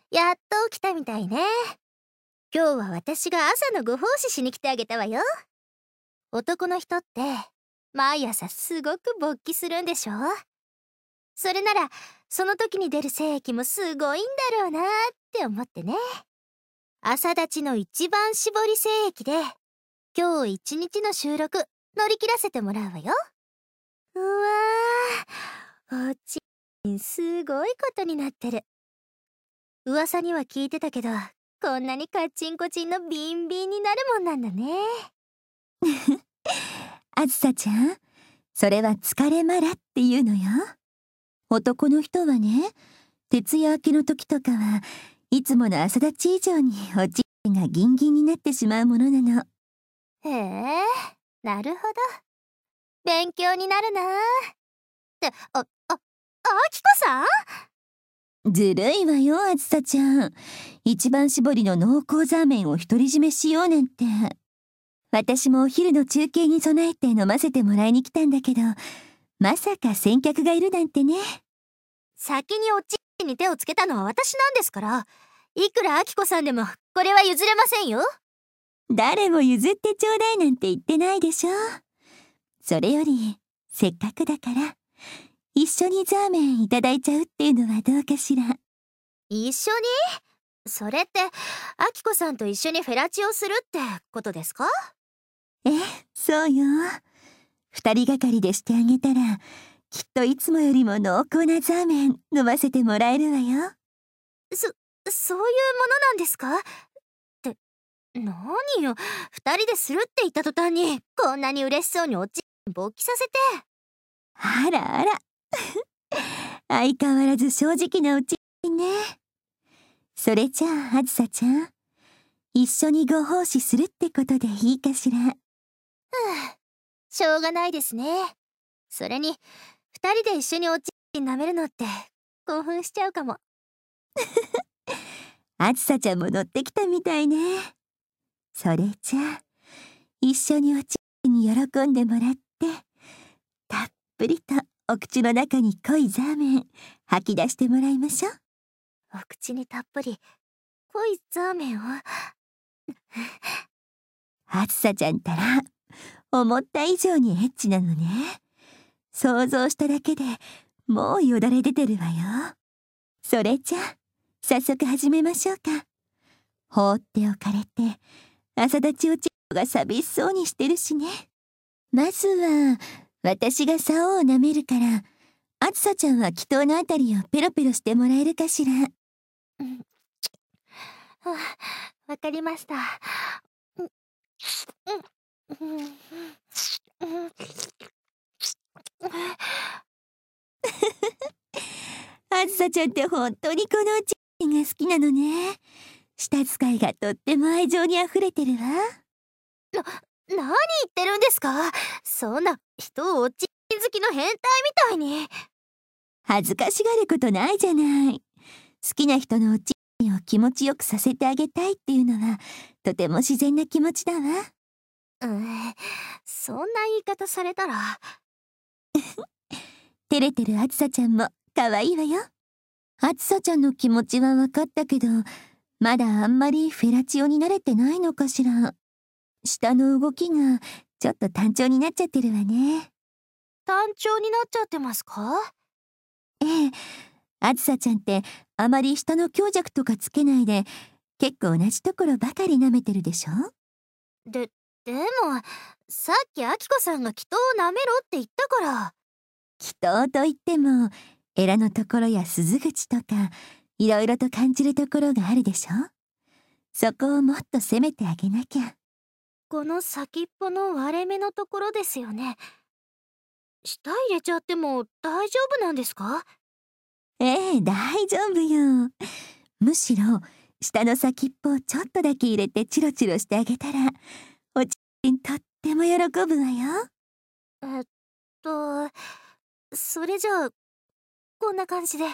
やっと起きたみたいね。今日は私が朝のご奉仕しに来てあげたわよ。男の人って毎朝すごく勃起するんでしょ？それならその時に出る精液もすごいんだろうなって思ってね。朝立ちの一番搾り精液で今日一日の収録乗り切らせてもらうわよ。うわー、おちんすごいことになってる。噂には聞いてたけど、こんなにカッチンコチンのビンビンになるもんなんだね。 あずさちゃん、それは疲れまらっていうのよ。男の人はね、徹夜明けの時とかはいつもの朝立ち以上におちんがギンギンになってしまうものなの。 へえ、なるほど。勉強になるな。って、あきこさん？ ずるいわよ、あずさちゃん。一番搾りの濃厚ザーメンを独り占めしようなんて。私もお昼の中継に備えて飲ませてもらいに来たんだけど、まさか先客がいるなんてね。 先におちんに手をつけたのは私なんですから、いくらあきこさんでもこれは譲れませんよ。 誰も譲ってちょうだいなんて言ってないでしょ。それより、せっかくだから、一緒にザーメンいただいちゃうっていうのはどうかしら。 一緒に？それって、あきこさんと一緒にフェラチオするってことですか？ そうよ。二人がかりでしてあげたら、きっといつもよりも濃厚なザーメン飲ませてもらえるわよ。 そういうものなんですか？って、何よ、二人でするって言った途端に、こんなに嬉しそうにおちん勃起させて。 あらあら。相変わらず正直なうちね。それじゃあ、あずさちゃん、一緒にご奉仕するってことでいいかしら。 しょうがないですね。それに、二人で一緒におちん舐めるのって興奮しちゃうかも。 あずさちゃんも乗ってきたみたいね。それじゃあ、一緒におちんに喜んでもらって、たっぷりとお口の中に濃いザーメン吐き出してもらいましょう。 お口にたっぷり濃いザーメンを。 あずさちゃんたら思った以上にエッチなのね。想像しただけでもうよだれ出てるわよ。それじゃあ早速始めましょうか。放っておかれて朝立ちおちんが寂しそうにしてるしね。まずは私が竿を舐めるから、あずさちゃんは祈祷のあたりをペロペロしてもらえるかしら。 わかりました。 あずさちゃんって本当にこのおちんが好きなのね。舌使いがとっても愛情にあふれてるわ。 何言ってるんですか？そんな人をおちん好きの変態みたいに。 恥ずかしがることないじゃない。好きな人のおちんを気持ちよくさせてあげたいっていうのはとても自然な気持ちだわ。 そんな言い方されたら。 照れてるあずさちゃんも可愛いわよ。あずさちゃんの気持ちは分かったけど、まだあんまりフェラチオに慣れてないのかしら。下の動きがちょっと単調になっちゃってるわね。 単調になっちゃってますか？ ええ、あずさちゃんってあまり下の強弱とかつけないで、結構同じところばかり舐めてるでしょ。 でも、さっきあきこさんが祈祷を舐めろって言ったから。 祈祷といっても、エラのところや鈴口とか、いろいろと感じるところがあるでしょ。そこをもっと攻めてあげなきゃ。 この先っぽの割れ目のところですよね。舌入れちゃっても大丈夫なんですか？ ええ、大丈夫よ。むしろ、下の先っぽをちょっとだけ入れてチロチロしてあげたら、おちんとっても喜ぶわよ。 えっと、それじゃあ、こんな感じで。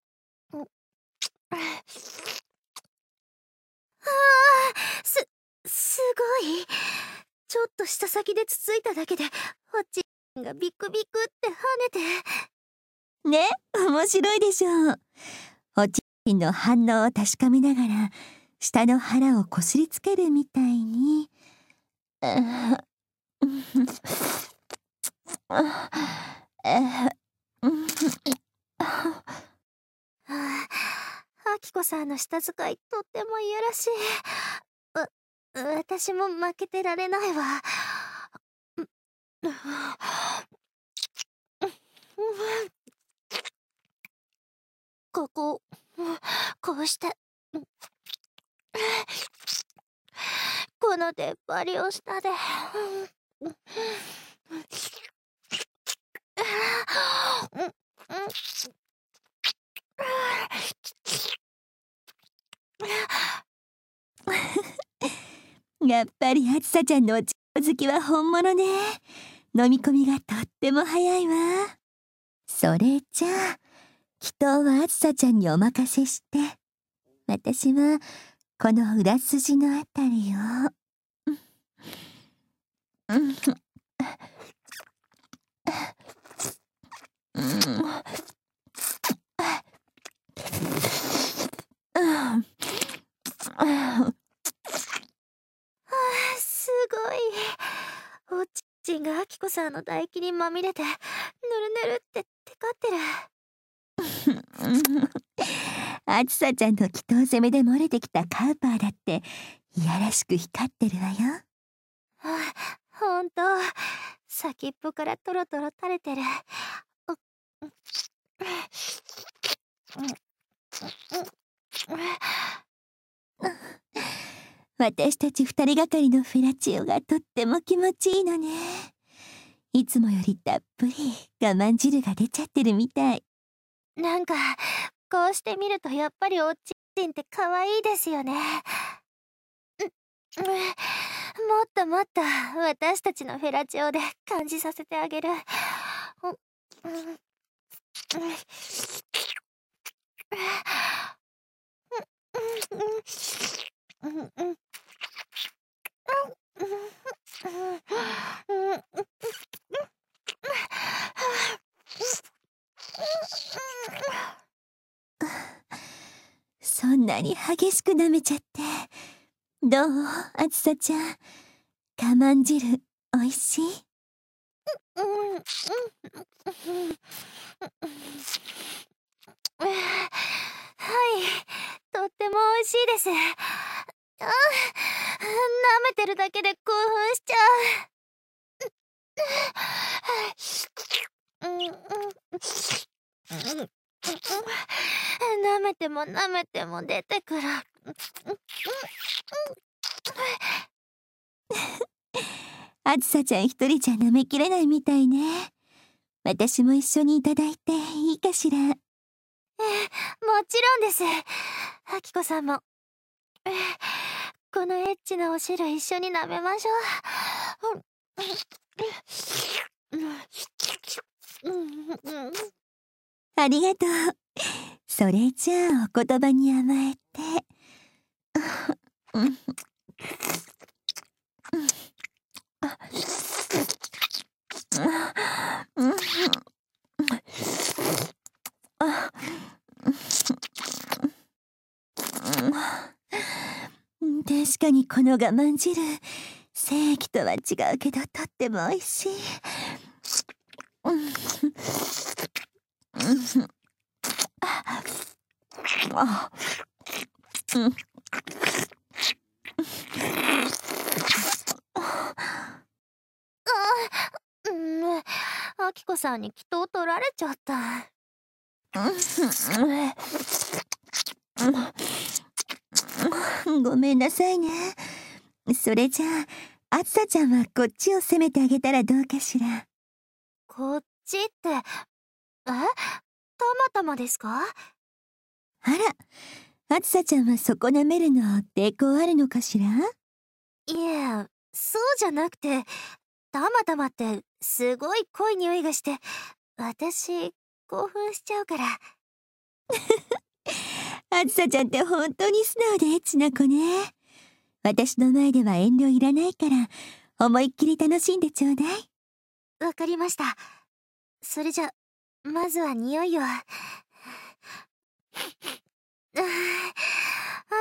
すごい。ちょっと舌先でつついただけで、おちんがビクビクって跳ねて。 ね、面白いでしょう。おちピの反応を確かめながら下の腹をこすりつけるみたいに。 あきこさんの舌使いとってもいやらしい。私も負けてられないわ。こうしてこの出っ張りを下でやっぱりあつさちゃんのお茶好きは本物ね。飲み込みがとっても早いわ。それじゃあ祈祷はあつさちゃんにお任せして、私はこの裏筋のあたりをすごい。おちんがあきこさんの唾液にまみれてぬるぬるってテカってる。 あつさちゃんの祈祷攻めで漏れてきたカウパーだっていやらしく光ってるわよ。 ほんと先っぽからトロトロ垂れてる。 私たち二人がかりのフェラチオがとっても気持ちいいのね。いつもよりたっぷり我慢汁が出ちゃってるみたい。 なんかこうして見るとやっぱりおちんって可愛いですよね。もっともっと私たちのフェラチオで感じさせてあげる。 そんなに激しく舐めちゃってどう？あつさちゃん、我慢汁おいしい？ はい、とっても美味しいです。舐めてるだけで興奮しちゃう。舐めても舐めても出てくる。 あつさちゃん一人じゃ舐めきれないみたいね。私も一緒にいただいていいかしら？ もちろんです。あきこさんも。このエッチなお汁一緒に舐めましょう。 ありがとう。それじゃあお言葉に甘えて。確かにこの我慢汁、精液とは違うけどとっても美味しい。 あきこさんに祈祷取られちゃった。 ごめんなさいね。それじゃああつさちゃんはこっちを攻めてあげたらどうかしら？ こっちってたまたまですか？ あら、あつさちゃんはそこ舐めるの抵抗あるのかしら？ いえ、そうじゃなくて、たまたまってすごい濃い匂いがして、私興奮しちゃうから。 あつさちゃんって本当に素直でエッチな子ね。私の前では遠慮いらないから思いっきり楽しんでちょうだい。 わかりました。それじゃまずは匂いを。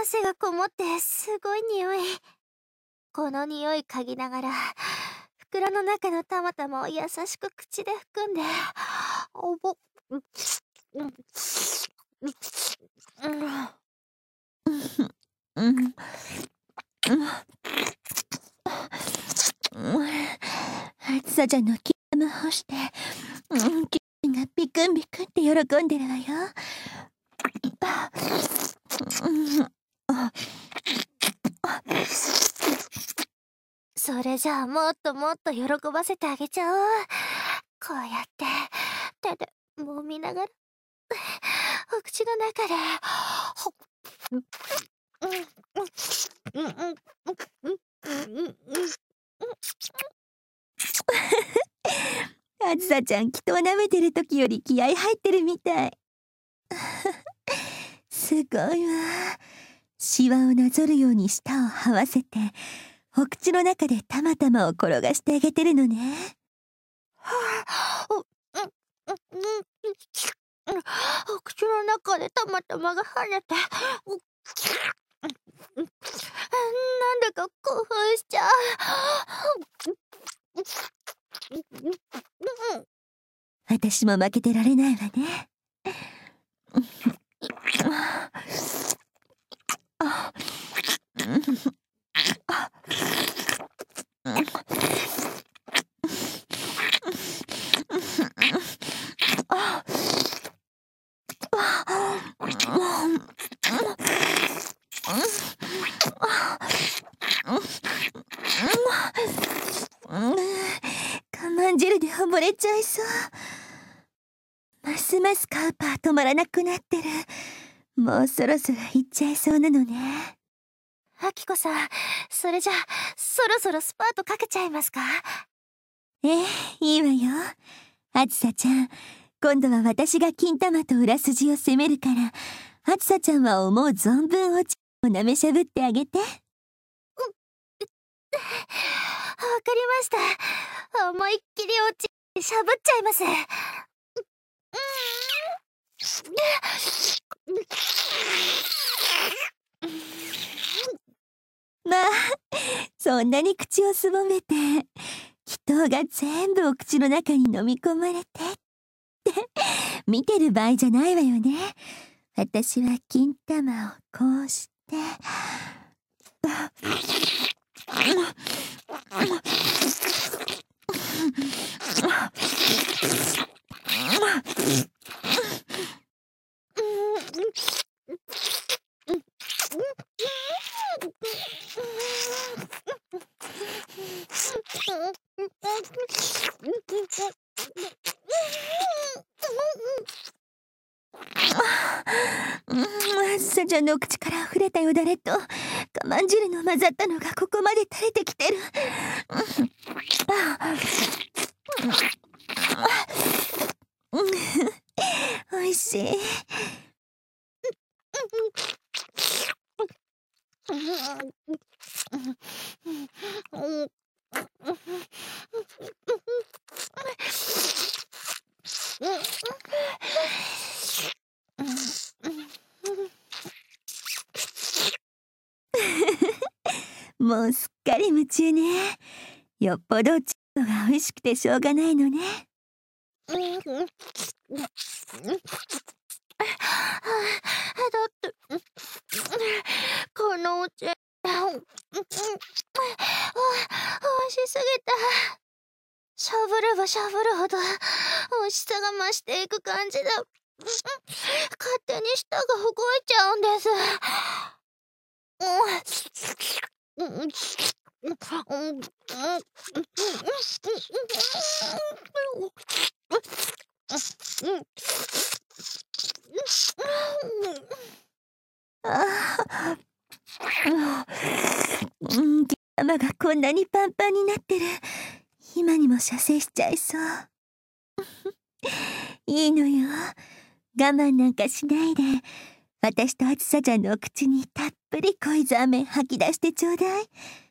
汗がこもってすごい匂い。この匂い嗅ぎながら袋の中のたまたまを優しく口で含んで、おぼうんうんうん、暑さじゃのきむ干して、気分がビクンビクンって喜んでるわよ。 それじゃあもっともっと喜ばせてあげちゃおう。こうやって手で揉みながらお口の中でほっあずさちゃん、きっと舐めてる時より気合入ってるみたい。すごいわ。シワをなぞるように舌を這わせて、お口の中でたまたまを転がしてあげてるのね。 お口の中でたまたまが跳ねて、なんだか興奮しちゃう。 私も負けてられないわね。我慢汁で溺れちゃいそう。ますますカウパー止まらなくなってる。もうそろそろ行っちゃいそうなのね。 あきこさん、それじゃそろそろスパートかけちゃいますか？ いいわよ。あずさちゃん、今度は私が金玉と裏筋を攻めるから、あずさちゃんは思う存分おちをなめしゃぶってあげて。わかりました。思いっきりおちしゃぶっちゃいます。 まあ、そんなに口をすぼめて、気筒が全部お口の中に飲み込まれてって見てる場合じゃないわよね。私は金玉をこうしてさちゃんの口から溢れたよだれと我慢汁の混ざったのがここまで垂れてきてる。おいしい。もうすっかり夢中ね。よっぽどチョコが美味しくてしょうがないのね。 だってこのお茶美味しすぎた。しゃぶればしゃぶるほど美味しさが増していく感じで勝手に舌が動いちゃうんです。 玉がこんなにパンパンになってる。今にも射精しちゃいそう。いいのよ。我慢なんかしないで、私とあずさちゃんのお口にたっぷり恋ざ飴吐き出してちょうだい。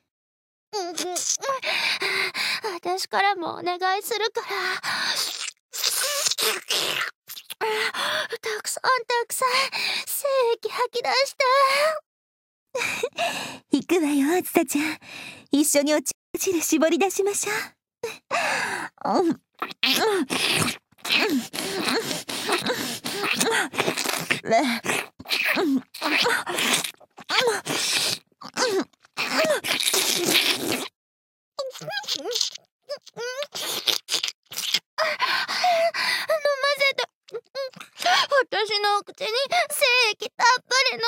私からもお願いするから。たくさんたくさん精液吐き出して。 行くわよ、あずさちゃん。一緒にお汁絞り出しましょう。 私のお口に精液たっぷり飲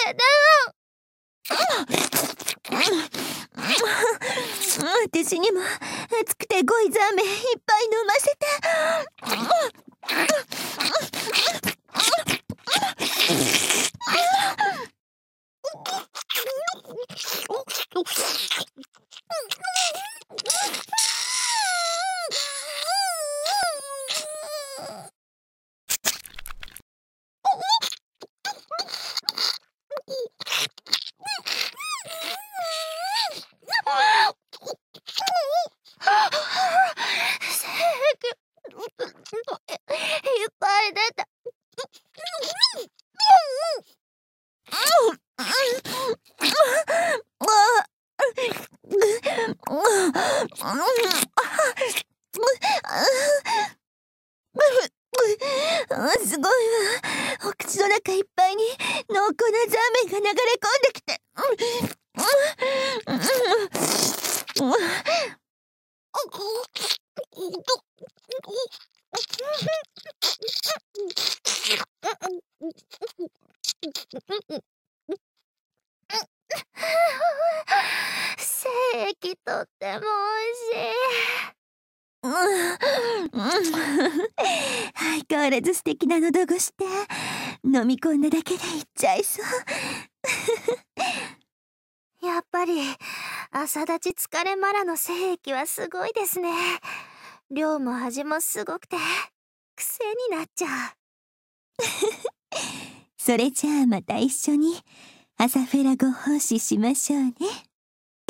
ませて。 私にも熱くてごいざ飴いっぱい飲ませて。 いっぱい出た。 すごいわ。お口の中いっぱいに濃厚なザーメンが流れ込んできて。 精液とっても美味しい。 相変わらず素敵な喉越しで、飲み込んだだけでいっちゃいそう。 やっぱり朝立ち疲れマラの精液はすごいですね。量も味もすごくて癖になっちゃう。 それじゃあまた一緒に朝フェラご奉仕しましょうね。